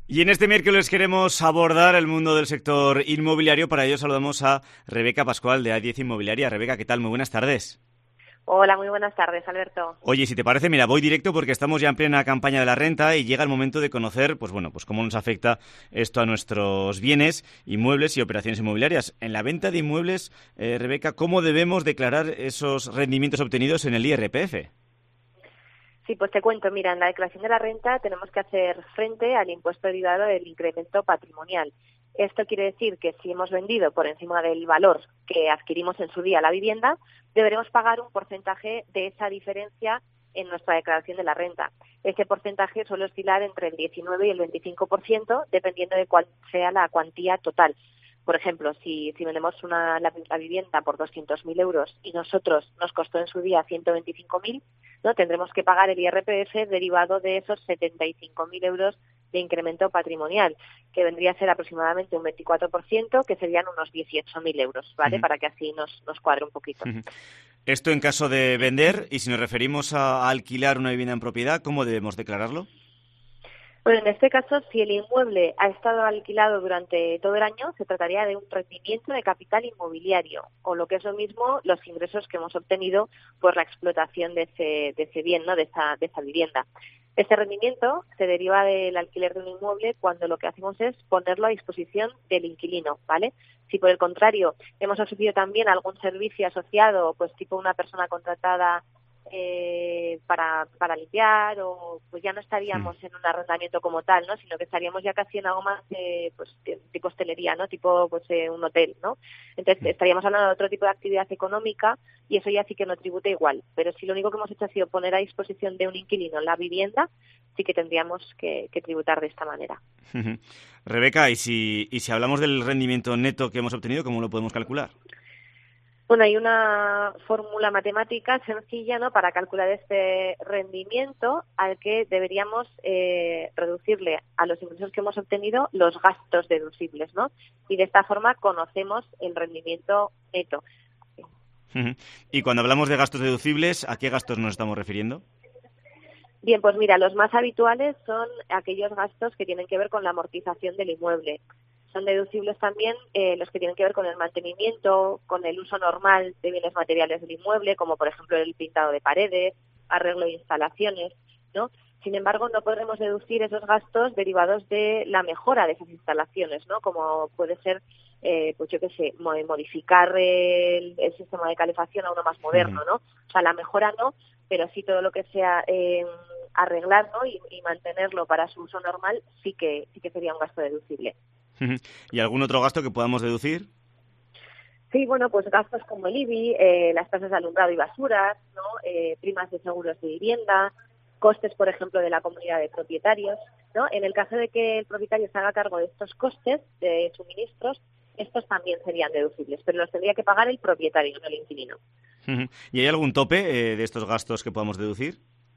Y en este miércoles queremos abordar el mundo del sector inmobiliario. Para ello saludamos a Rebeca Pascual de A10 Inmobiliaria. Rebeca, ¿qué tal? Muy buenas tardes. Hola, muy buenas tardes, Alberto. Oye, si te parece, mira, voy directo porque estamos ya en plena campaña de la renta y llega el momento de conocer, pues cómo nos afecta esto a nuestros bienes, inmuebles y operaciones inmobiliarias. En la venta de inmuebles, Rebeca, ¿cómo debemos declarar esos rendimientos obtenidos en el IRPF? Sí, pues te cuento, mira, en la declaración de la renta tenemos que hacer frente al impuesto derivado del incremento patrimonial. Esto quiere decir que si hemos vendido por encima del valor que adquirimos en su día la vivienda, deberemos pagar un porcentaje de esa diferencia en nuestra declaración de la renta. Este porcentaje suele oscilar entre el 19 y el 25%, dependiendo de cuál sea la cuantía total. Por ejemplo, si vendemos la vivienda por 200.000 euros y nosotros nos costó en su día 125.000, ¿no? Tendremos que pagar el IRPF derivado de esos 75.000 euros de incremento patrimonial, que vendría a ser aproximadamente un 24%, que serían unos 18.000 euros, ¿vale? Uh-huh. Para que así nos cuadre un poquito. Uh-huh. Esto en caso de vender, y si nos referimos a alquilar una vivienda en propiedad, ¿cómo debemos declararlo? Bueno, en este caso, si el inmueble ha estado alquilado durante todo el año, se trataría de un rendimiento de capital inmobiliario, o lo que es lo mismo, los ingresos que hemos obtenido por la explotación de ese bien, ¿no? de esa vivienda. Este rendimiento se deriva del alquiler de un inmueble cuando lo que hacemos es ponerlo a disposición del inquilino, ¿vale? Si por el contrario hemos ofrecido también algún servicio asociado, pues tipo una persona contratada para limpiar, o pues ya no estaríamos en un arrendamiento como tal, ¿no? Sino que estaríamos ya casi en algo más tipo hostelería, ¿no? Tipo un hotel, ¿no? Entonces estaríamos hablando de otro tipo de actividad económica y eso ya sí que no tributa igual. Pero si lo único que hemos hecho ha sido poner a disposición de un inquilino la vivienda, sí que tendríamos que tributar de esta manera. Rebeca, ¿y si hablamos del rendimiento neto que hemos obtenido, cómo lo podemos calcular? Bueno, hay una fórmula matemática sencilla, ¿no?, para calcular este rendimiento, al que deberíamos reducirle a los ingresos que hemos obtenido los gastos deducibles, ¿no? Y de esta forma conocemos el rendimiento neto. Y cuando hablamos de gastos deducibles, ¿a qué gastos nos estamos refiriendo? Bien, pues mira, los más habituales son aquellos gastos que tienen que ver con la amortización del inmueble. Son deducibles también los que tienen que ver con el mantenimiento, con el uso normal de bienes materiales del inmueble, como por ejemplo el pintado de paredes, arreglo de instalaciones, ¿no? Sin embargo, no podremos deducir esos gastos derivados de la mejora de esas instalaciones, ¿no? Como puede ser, pues yo qué sé, modificar el sistema de calefacción a uno más moderno, ¿no? O sea, la mejora no, pero sí todo lo que sea arreglar, ¿no? y mantenerlo para su uso normal sí que sería un gasto deducible. ¿Y algún otro gasto que podamos deducir? Sí, bueno, pues gastos como el IBI, las tasas de alumbrado y basuras, ¿no? Primas de seguros de vivienda, costes, por ejemplo, de la comunidad de propietarios, ¿no? En el caso de que el propietario se haga cargo de estos costes de suministros, estos también serían deducibles, pero los tendría que pagar el propietario, no el inquilino. ¿Y hay algún tope de estos gastos que podamos deducir?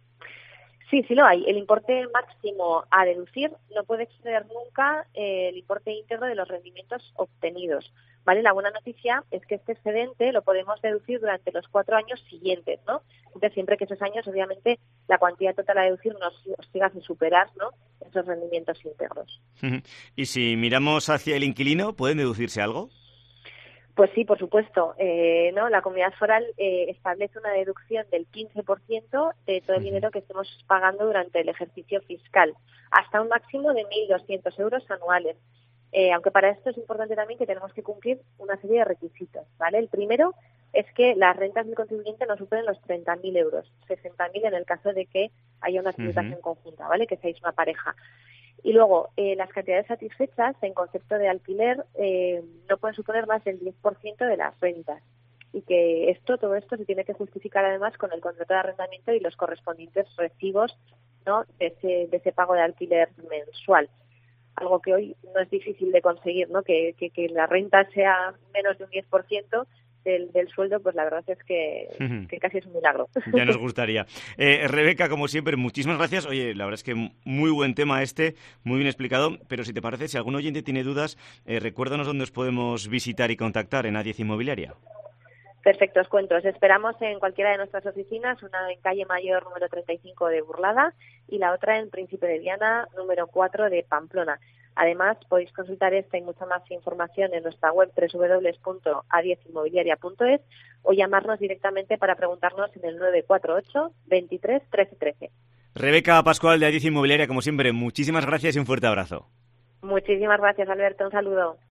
Sí, sí lo hay. El importe máximo a deducir no puede exceder nunca el importe íntegro de los rendimientos obtenidos, ¿vale? La buena noticia es que este excedente lo podemos deducir durante los 4 años siguientes, ¿no? Entonces, siempre que esos años, obviamente, la cuantía total a deducir no siga sin superar, ¿no?, esos rendimientos íntegros. ¿Y si miramos hacia el inquilino, pueden deducirse algo? Pues sí, por supuesto, ¿no? La Comunidad Foral establece una deducción del 15% de todo el dinero que estemos pagando durante el ejercicio fiscal, hasta un máximo de 1.200 euros anuales. Aunque para esto es importante también que tenemos que cumplir una serie de requisitos, ¿vale? El primero es que las rentas del contribuyente no superen los 30.000 euros, 60.000 en el caso de que haya una tributación conjunta, ¿vale?, que seáis una pareja. Y luego, las cantidades satisfechas en concepto de alquiler no pueden suponer más del 10% de las rentas. Y que todo esto se tiene que justificar además con el contrato de arrendamiento y los correspondientes recibos, ¿no?, de ese pago de alquiler mensual. Algo que hoy no es difícil de conseguir, ¿no?, que la renta sea menos de un 10% del sueldo, pues la verdad es que casi es un milagro. Ya nos gustaría. Rebeca, como siempre, muchísimas gracias. Oye, la verdad es que muy buen tema muy bien explicado, pero si te parece, si algún oyente tiene dudas, recuérdanos dónde os podemos visitar y contactar en A10 Inmobiliaria. Perfecto, os cuento. Os esperamos en cualquiera de nuestras oficinas, una en Calle Mayor número 35 de Burlada y la otra en Príncipe de Viana número 4 de Pamplona. Además, podéis consultar esta y mucha más información en nuestra web www.a10inmobiliaria.es o llamarnos directamente para preguntarnos en el 948 23 13 13. Rebeca Pascual de A10 Inmobiliaria, como siempre, muchísimas gracias y un fuerte abrazo. Muchísimas gracias, Alberto. Un saludo.